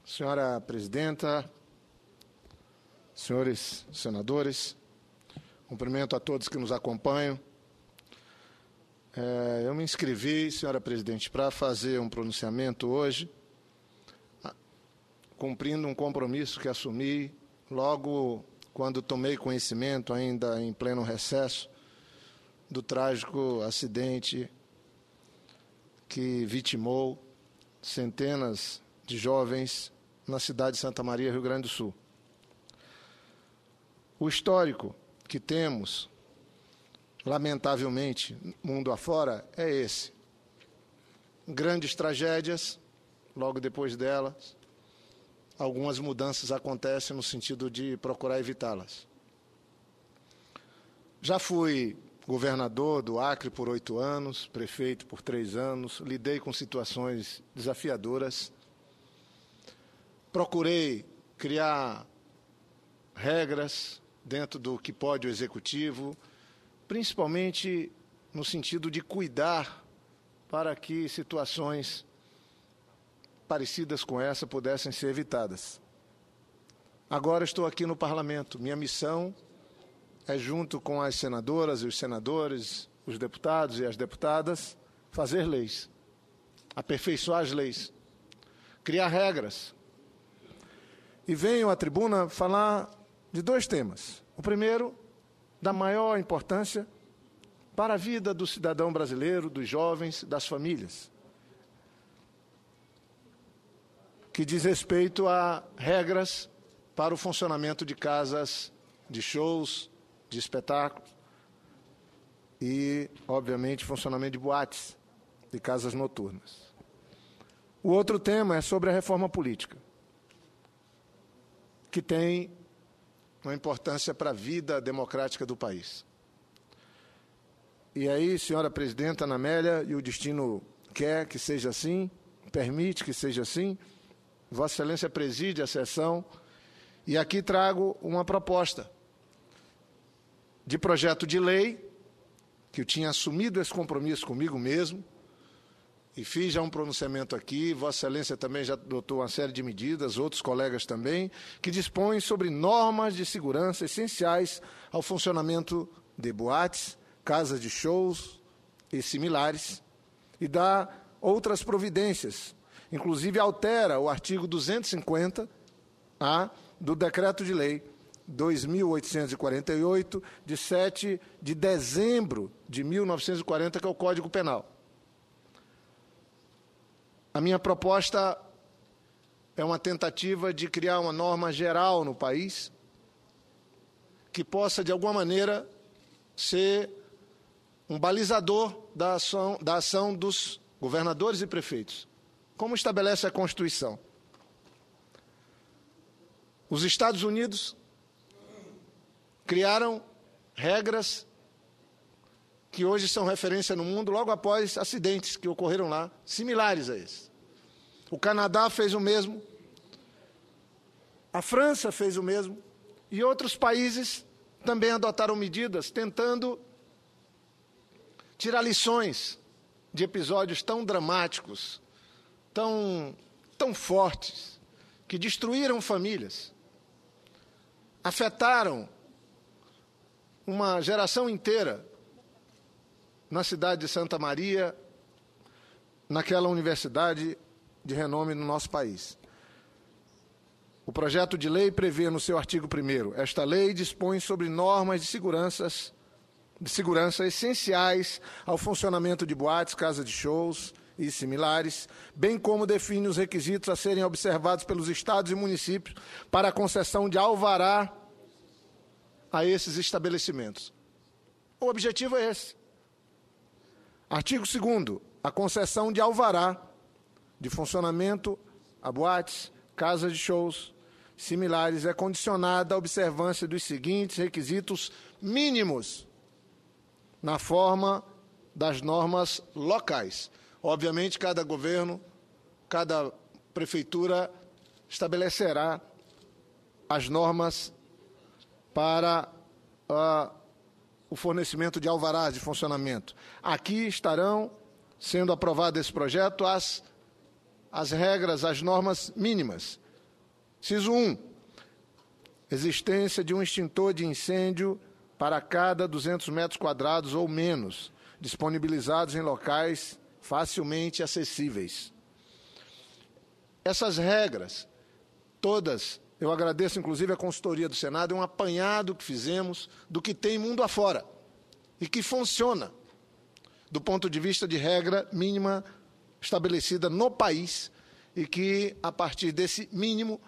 Senhora Presidenta, senhores senadores, cumprimento a todos que nos acompanham. Eu me inscrevi, senhora Presidente, para fazer um pronunciamento hoje, cumprindo um compromisso que assumi logo quando tomei conhecimento, ainda em pleno recesso, do trágico acidente que vitimou centenas de jovens na cidade de Santa Maria, Rio Grande do Sul. O histórico que temos, lamentavelmente, mundo afora, é esse. Grandes tragédias, logo depois delas, algumas mudanças acontecem no sentido de procurar evitá-las. Já fui governador do Acre por 8 anos, prefeito por 3 anos, lidei com situações desafiadoras, procurei criar regras dentro do que pode o Executivo, principalmente no sentido de cuidar para que situações parecidas com essa pudessem ser evitadas. Agora estou aqui no Parlamento. Minha missão é, junto com as senadoras e os senadores, os deputados e as deputadas, fazer leis, aperfeiçoar as leis, criar regras. E venho à tribuna falar de 2 temas. O primeiro, da maior importância para a vida do cidadão brasileiro, dos jovens, das famílias, que diz respeito a regras para o funcionamento de casas de shows, de espetáculos e, obviamente, funcionamento de boates, de casas noturnas. O outro tema é sobre a reforma política, que tem uma importância para a vida democrática do país. E aí, senhora Presidenta Ana Amélia, e o destino quer que seja assim, permite que seja assim, Vossa Excelência preside a sessão, e aqui trago uma proposta de projeto de lei, que eu tinha assumido esse compromisso comigo mesmo, e fiz já um pronunciamento aqui, Vossa Excelência também já adotou uma série de medidas, outros colegas também, que dispõem sobre normas de segurança essenciais ao funcionamento de boates, casas de shows e similares, e dá outras providências. Inclusive altera o artigo 250-A do Decreto de Lei 2.848, de 7 de dezembro de 1940, que é o Código Penal. A minha proposta é uma tentativa de criar uma norma geral no país que possa, de alguma maneira, ser um balizador da ação dos governadores e prefeitos, como estabelece a Constituição. Os Estados Unidos criaram regras que hoje são referência no mundo logo após acidentes que ocorreram lá, similares a esses. O Canadá fez o mesmo, a França fez o mesmo, e outros países também adotaram medidas tentando tirar lições de episódios tão dramáticos, tão fortes, que destruíram famílias, afetaram uma geração inteira na cidade de Santa Maria, naquela universidade de renome no nosso país. O projeto de lei prevê no seu artigo 1º, esta lei dispõe sobre normas de segurança essenciais ao funcionamento de boates, casas de shows e similares, bem como define os requisitos a serem observados pelos estados e municípios para a concessão de alvará a esses estabelecimentos. O objetivo é esse. Artigo 2º, a concessão de alvará de funcionamento a boates, casas de shows similares é condicionada à observância dos seguintes requisitos mínimos na forma das normas locais. Obviamente, cada governo, cada prefeitura estabelecerá as normas para o fornecimento de alvarás de funcionamento. Aqui estarão sendo aprovado esse projeto as regras, as normas mínimas Inciso 1. Existência de um extintor de incêndio para cada 200 metros quadrados ou menos, disponibilizados em locais facilmente acessíveis. Essas regras, todas, eu agradeço inclusive a consultoria do Senado, é um apanhado que fizemos do que tem mundo afora e que funciona do ponto de vista de regra mínima estabelecida no país e que, a partir desse mínimo,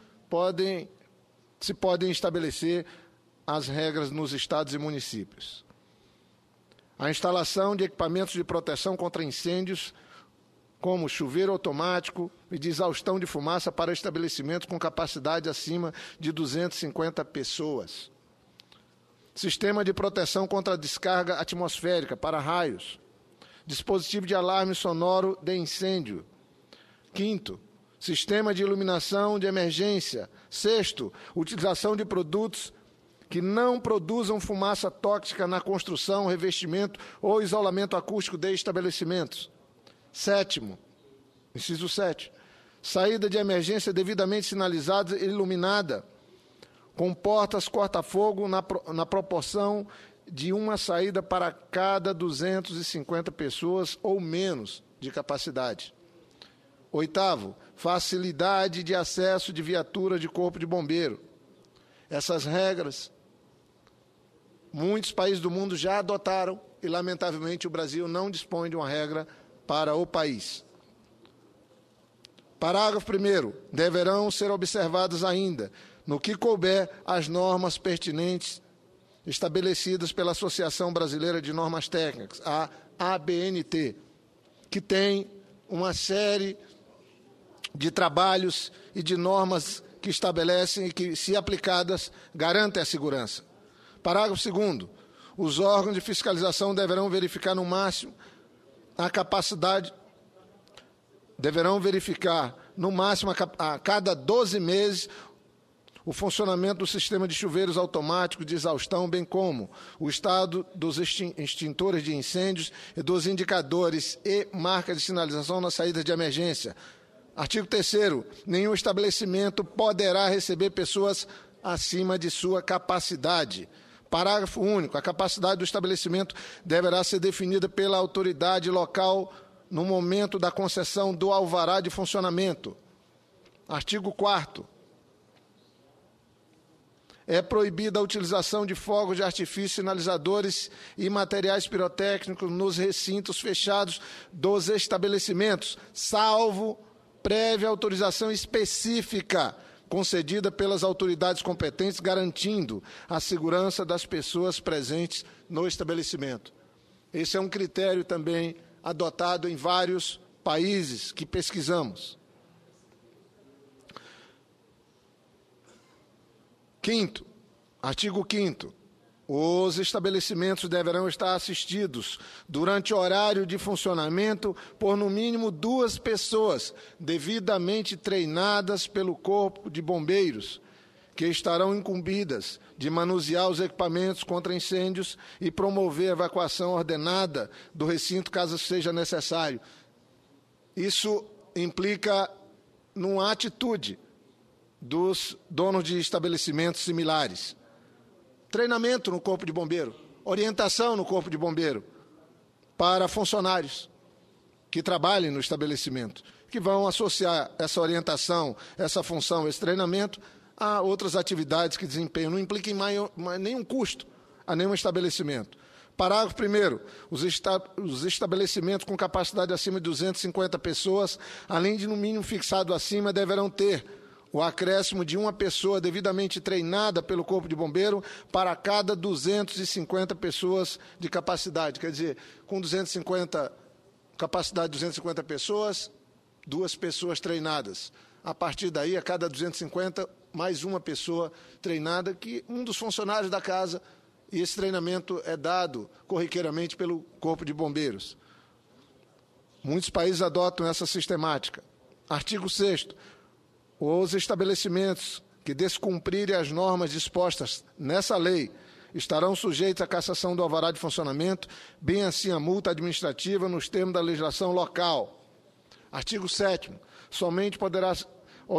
se podem estabelecer as regras nos estados e municípios. A instalação de equipamentos de proteção contra incêndios, como chuveiro automático e de exaustão de fumaça para estabelecimentos com capacidade acima de 250 pessoas. Sistema de proteção contra a descarga atmosférica para raios. Dispositivo de alarme sonoro de incêndio. 5º, sistema de iluminação de emergência. 6º, utilização de produtos que não produzam fumaça tóxica na construção, revestimento ou isolamento acústico de estabelecimentos. 7º, inciso 7, saída de emergência devidamente sinalizada e iluminada, com portas corta-fogo na proporção de uma saída para cada 250 pessoas ou menos de capacidade. 8º, facilidade de acesso de viatura de corpo de bombeiro. Essas regras, muitos países do mundo já adotaram e, lamentavelmente, o Brasil não dispõe de uma regra para o país. Parágrafo 1º. Deverão ser observadas ainda, no que couber, as normas pertinentes estabelecidas pela Associação Brasileira de Normas Técnicas, a ABNT, que tem uma série de trabalhos e de normas que estabelecem e que, se aplicadas, garantem a segurança. Parágrafo 2º. Os órgãos de fiscalização deverão verificar no máximo a cada 12 meses o funcionamento do sistema de chuveiros automáticos de exaustão, bem como o estado dos extintores de incêndios e dos indicadores e marcas de sinalização na saída de emergência. Artigo 3º. Nenhum estabelecimento poderá receber pessoas acima de sua capacidade. Parágrafo único. A capacidade do estabelecimento deverá ser definida pela autoridade local no momento da concessão do alvará de funcionamento. Artigo 4º. É proibida a utilização de fogos de artifício, sinalizadores e materiais pirotécnicos nos recintos fechados dos estabelecimentos, salvo prévia autorização específica concedida pelas autoridades competentes, garantindo a segurança das pessoas presentes no estabelecimento. Esse é um critério também adotado em vários países que pesquisamos. 5º, artigo 5º. Os estabelecimentos deverão estar assistidos durante o horário de funcionamento por no mínimo 2 pessoas devidamente treinadas pelo Corpo de Bombeiros, que estarão incumbidas de manusear os equipamentos contra incêndios e promover a evacuação ordenada do recinto caso seja necessário. Isso implica numa atitude dos donos de estabelecimentos similares. Treinamento no Corpo de Bombeiro, orientação no Corpo de Bombeiro para funcionários que trabalhem no estabelecimento, que vão associar essa orientação, essa função, esse treinamento a outras atividades que desempenham. Não implica em nenhum custo a nenhum estabelecimento. Parágrafo 1º. Os estabelecimentos com capacidade acima de 250 pessoas, além de no mínimo fixado acima, deverão ter o acréscimo de uma pessoa devidamente treinada pelo Corpo de Bombeiro para cada 250 pessoas de capacidade. Quer dizer, com capacidade de 250 pessoas, 2 pessoas treinadas. A partir daí, a cada 250, mais uma pessoa treinada, que um dos funcionários da casa, e esse treinamento é dado corriqueiramente pelo Corpo de Bombeiros. Muitos países adotam essa sistemática. Artigo 6º. Os estabelecimentos que descumprirem as normas dispostas nessa lei estarão sujeitos à cassação do alvará de funcionamento, bem assim a multa administrativa nos termos da legislação local. Artigo 7º.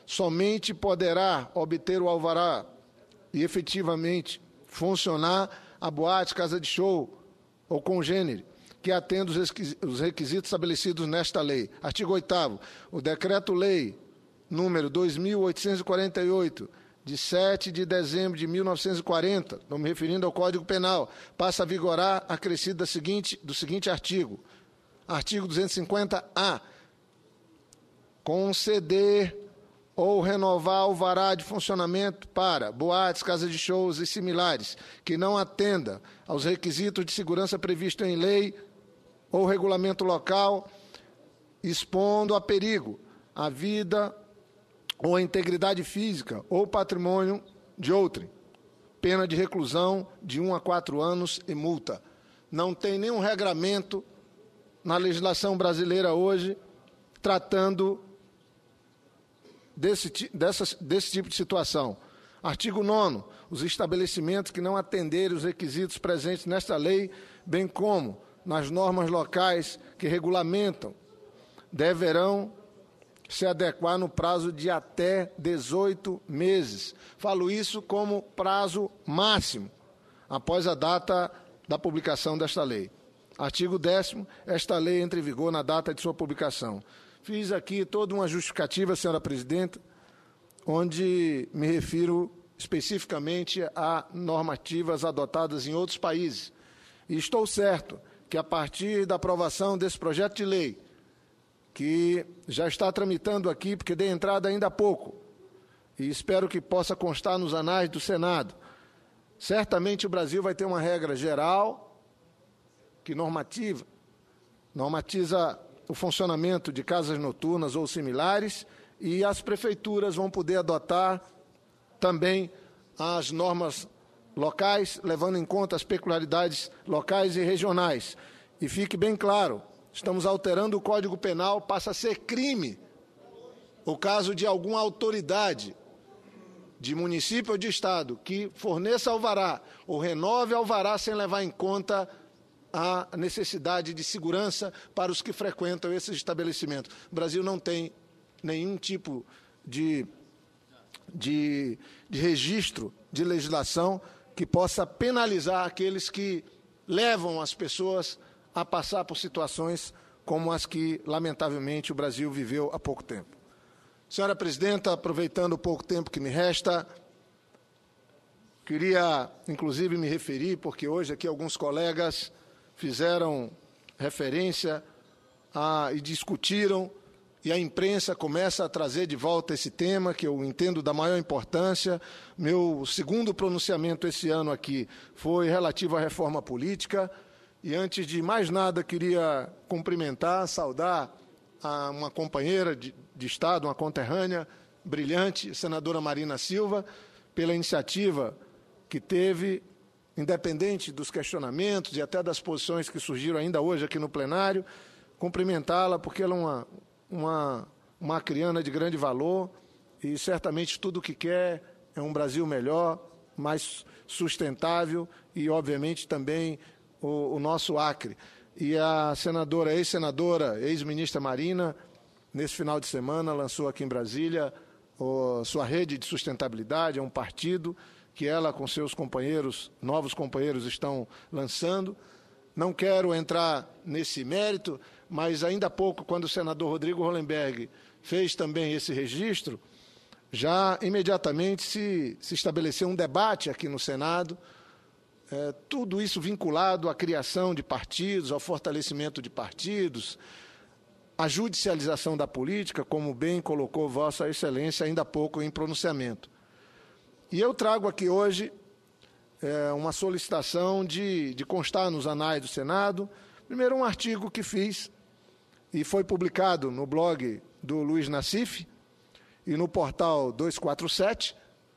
somente poderá obter o alvará e efetivamente funcionar a boate, casa de show ou congênere, que atenda os requisitos estabelecidos nesta lei. Artigo 8º. O Decreto-Lei número 2.848, de 7 de dezembro de 1940, estou me referindo ao Código Penal, passa a vigorar acrescido do seguinte artigo. Artigo 250-A. Conceder ou renovar alvará de funcionamento para boates, casas de shows e similares, que não atenda aos requisitos de segurança previstos em lei ou regulamento local, expondo a perigo a vida ou a integridade física ou patrimônio de outrem. Pena de reclusão de 1 a 4 anos e multa. Não tem nenhum regramento na legislação brasileira hoje tratando desse tipo de situação. Artigo 9º. Os estabelecimentos que não atenderem os requisitos presentes nesta lei, bem como nas normas locais que regulamentam, deverão se adequar no prazo de até 18 meses. Falo isso como prazo máximo, após a data da publicação desta lei. Artigo 10º. Esta lei entra em vigor na data de sua publicação. Fiz aqui toda uma justificativa, senhora presidenta, onde me refiro especificamente a normativas adotadas em outros países. E estou certo que, a partir da aprovação desse projeto de lei, que já está tramitando aqui, porque dei entrada ainda há pouco, e espero que possa constar nos anais do Senado, certamente o Brasil vai ter uma regra geral que normatiza o funcionamento de casas noturnas ou similares, e as prefeituras vão poder adotar também as normas locais, levando em conta as peculiaridades locais e regionais. E fique bem claro, estamos alterando o Código Penal, passa a ser crime o caso de alguma autoridade de município ou de estado que forneça alvará ou renove alvará sem levar em conta a necessidade de segurança para os que frequentam esses estabelecimentos. O Brasil não tem nenhum tipo de registro de legislação que possa penalizar aqueles que levam as pessoas a passar por situações como as que, lamentavelmente, o Brasil viveu há pouco tempo. Senhora presidenta, aproveitando o pouco tempo que me resta, queria, inclusive, me referir, porque hoje aqui alguns colegas fizeram referência e discutiram, e a imprensa começa a trazer de volta esse tema, que eu entendo da maior importância. Meu segundo pronunciamento esse ano aqui foi relativo à reforma política, e antes de mais nada queria cumprimentar, saudar uma companheira de Estado, uma conterrânea brilhante, senadora Marina Silva, pela iniciativa que teve, independente dos questionamentos e até das posições que surgiram ainda hoje aqui no plenário, cumprimentá-la porque ela é uma acriana de grande valor e certamente tudo o que quer é um Brasil melhor, mais sustentável e, obviamente, também o nosso Acre. E a senadora, ex-ministra Marina, nesse final de semana, lançou aqui em Brasília sua rede de sustentabilidade, é um partido que ela, com seus companheiros, novos companheiros, estão lançando. Não quero entrar nesse mérito, mas ainda há pouco, quando o senador Rodrigo Hollenberg fez também esse registro, já imediatamente se estabeleceu um debate aqui no Senado, tudo isso vinculado à criação de partidos, ao fortalecimento de partidos, à judicialização da política, como bem colocou Vossa Excelência ainda há pouco em pronunciamento. E eu trago aqui hoje uma solicitação de constar nos anais do Senado, primeiro um artigo que fiz e foi publicado no blog do Luiz Nassif e no portal 247,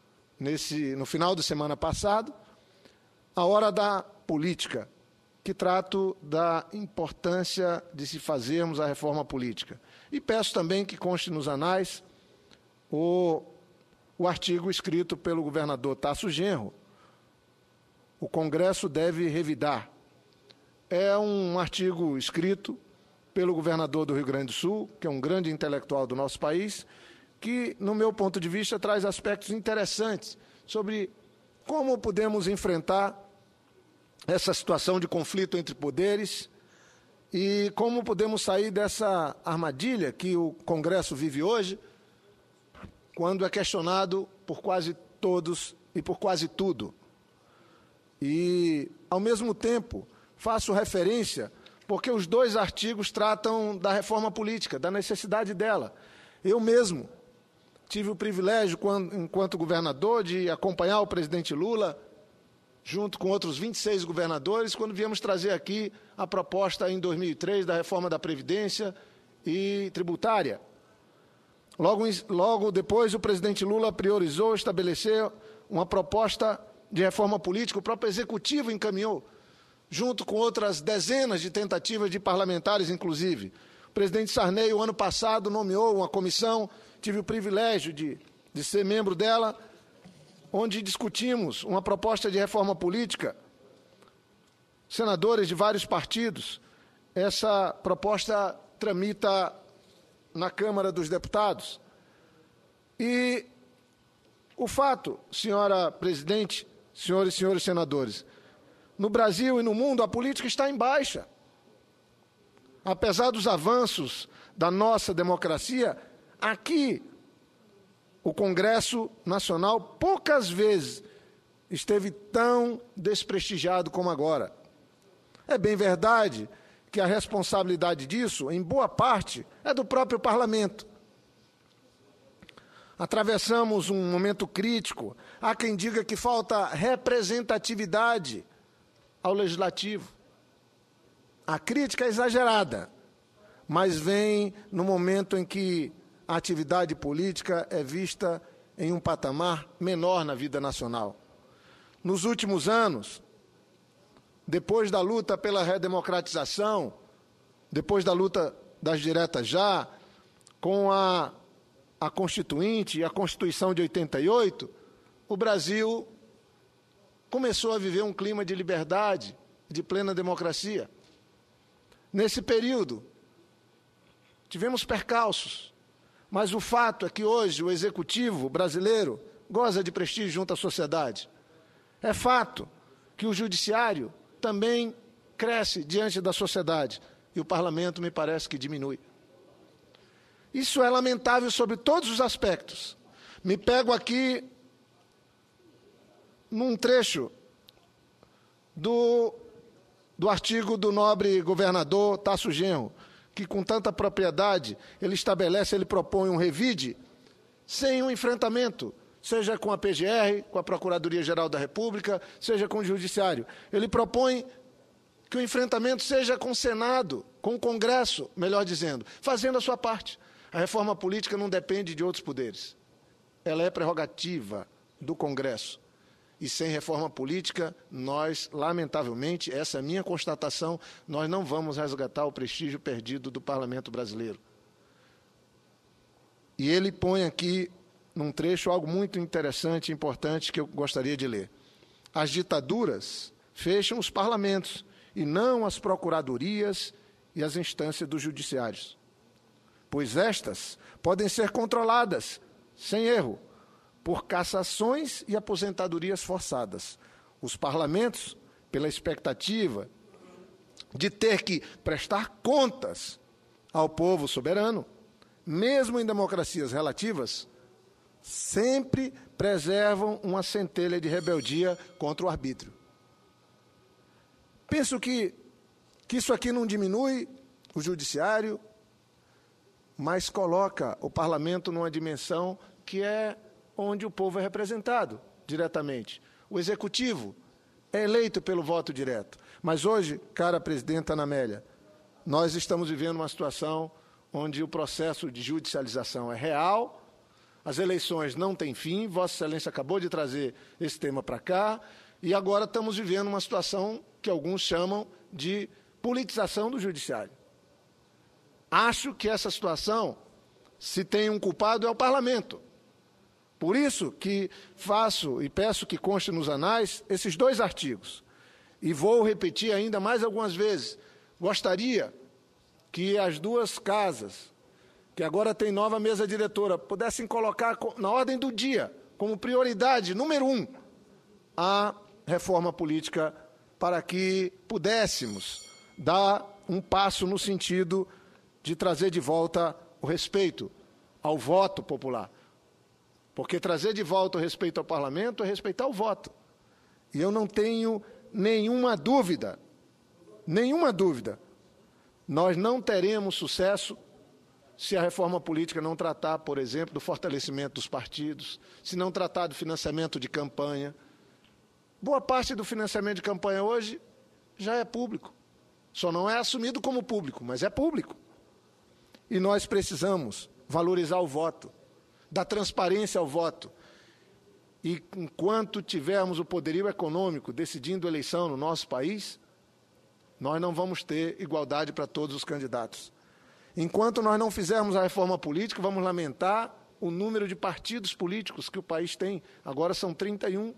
no final de semana passado, A Hora da Política, que trato da importância de se fazermos a reforma política. E peço também que conste nos anais o artigo escrito pelo governador Tasso Genro. O Congresso deve revidar. É um artigo escrito pelo governador do Rio Grande do Sul, que é um grande intelectual do nosso país, que, no meu ponto de vista, traz aspectos interessantes sobre como podemos enfrentar essa situação de conflito entre poderes e como podemos sair dessa armadilha que o Congresso vive hoje, quando é questionado por quase todos e por quase tudo. E, ao mesmo tempo, faço referência porque os dois artigos tratam da reforma política, da necessidade dela. Eu mesmo tive o privilégio, enquanto governador, de acompanhar o presidente Lula, junto com outros 26 governadores, quando viemos trazer aqui a proposta em 2003 da reforma da Previdência e tributária. Logo depois, o presidente Lula priorizou estabelecer uma proposta de reforma política, o próprio Executivo encaminhou, junto com outras dezenas de tentativas de parlamentares, inclusive. O presidente Sarney, o ano passado, nomeou uma comissão, tive o privilégio de ser membro dela, onde discutimos uma proposta de reforma política, senadores de vários partidos. Essa proposta tramita na Câmara dos Deputados. E o fato, senhora presidente, senhores e senhores senadores, no Brasil e no mundo a política está em baixa. Apesar dos avanços da nossa democracia, aqui o Congresso Nacional poucas vezes esteve tão desprestigiado como agora. É bem verdade que a responsabilidade disso, em boa parte, é do próprio Parlamento. Atravessamos um momento crítico. Há quem diga que falta representatividade ao Legislativo. A crítica é exagerada, mas vem no momento em que a atividade política é vista em um patamar menor na vida nacional. Nos últimos anos, depois da luta pela redemocratização, depois da luta das diretas já, com a Constituinte e a Constituição de 88, o Brasil começou a viver um clima de liberdade, de plena democracia. Nesse período, tivemos percalços, mas o fato é que hoje o Executivo brasileiro goza de prestígio junto à sociedade. É fato que o Judiciário também cresce diante da sociedade e o Parlamento me parece que diminui. Isso é lamentável sobre todos os aspectos. Me pego aqui num trecho do artigo do nobre governador Tasso Genro, que com tanta propriedade ele propõe um revide sem um enfrentamento, seja com a PGR, com a Procuradoria-Geral da República, seja com o Judiciário. Ele propõe que o enfrentamento seja com o Senado, com o Congresso, melhor dizendo, fazendo a sua parte. A reforma política não depende de outros poderes. Ela é prerrogativa do Congresso. E sem reforma política, nós, lamentavelmente, essa é a minha constatação, nós não vamos resgatar o prestígio perdido do Parlamento brasileiro. E ele põe aqui, num trecho, algo muito interessante e importante que eu gostaria de ler. As ditaduras fecham os parlamentos e não as procuradorias e as instâncias dos judiciários, pois estas podem ser controladas, sem erro, por cassações e aposentadorias forçadas. Os parlamentos, pela expectativa de ter que prestar contas ao povo soberano, mesmo em democracias relativas, sempre preservam uma centelha de rebeldia contra o arbítrio. Penso que isso aqui não diminui o judiciário, mas coloca o parlamento numa dimensão que é onde o povo é representado diretamente. O executivo é eleito pelo voto direto. Mas hoje, cara presidenta Ana Amélia, nós estamos vivendo uma situação onde o processo de judicialização é real, as eleições não têm fim, Vossa Excelência acabou de trazer esse tema para cá, e agora estamos vivendo uma situação que alguns chamam de politização do judiciário. Acho que essa situação, se tem um culpado, é o parlamento. Por isso que faço e peço que conste nos anais esses dois artigos. E vou repetir ainda mais algumas vezes. Gostaria que as duas casas, que agora tem nova mesa diretora, pudessem colocar na ordem do dia, como prioridade número 1, a reforma política, para que pudéssemos dar um passo no sentido de trazer de volta o respeito ao voto popular. Porque trazer de volta o respeito ao parlamento é respeitar o voto. E eu não tenho nenhuma dúvida, nós não teremos sucesso se a reforma política não tratar, por exemplo, do fortalecimento dos partidos, se não tratar do financiamento de campanha. Boa parte do financiamento de campanha hoje já é público. Só não é assumido como público, mas é público. E nós precisamos valorizar o voto, dar transparência ao voto. E enquanto tivermos o poderio econômico decidindo a eleição no nosso país, nós não vamos ter igualdade para todos os candidatos. Enquanto nós não fizermos a reforma política, vamos lamentar o número de partidos políticos que o país tem. Agora são 31,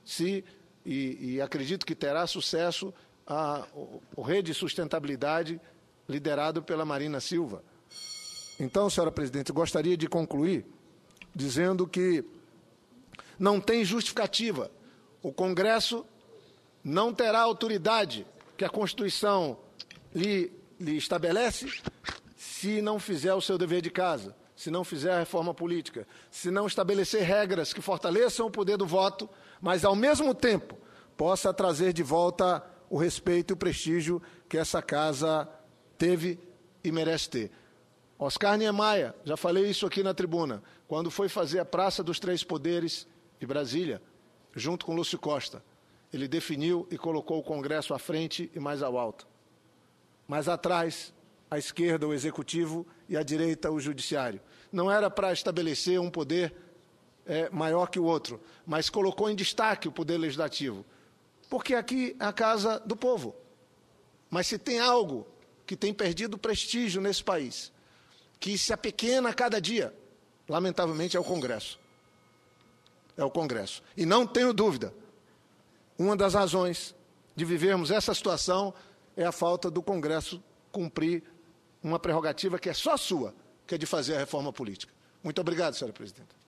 e acredito que terá sucesso o Rede de Sustentabilidade, liderado pela Marina Silva. Então, senhora presidente, eu gostaria de concluir dizendo que não tem justificativa. O Congresso não terá autoridade que a Constituição lhe estabelece se não fizer o seu dever de casa, se não fizer a reforma política, se não estabelecer regras que fortaleçam o poder do voto, mas, ao mesmo tempo, possa trazer de volta o respeito e o prestígio que essa casa teve e merece ter. Oscar Niemeyer, já falei isso aqui na tribuna, quando foi fazer a Praça dos Três Poderes de Brasília, junto com Lúcio Costa, ele definiu e colocou o Congresso à frente e mais ao alto. Mais atrás, à esquerda, o Executivo, e à direita, o Judiciário. Não era para estabelecer um poder maior que o outro, mas colocou em destaque o Poder Legislativo, porque aqui é a casa do povo. Mas se tem algo que tem perdido prestígio nesse país, que se apequena a cada dia, lamentavelmente, é o Congresso. É o Congresso. E não tenho dúvida, uma das razões de vivermos essa situação é a falta do Congresso cumprir uma prerrogativa que é só sua, que é de fazer a reforma política. Muito obrigado, senhora presidenta.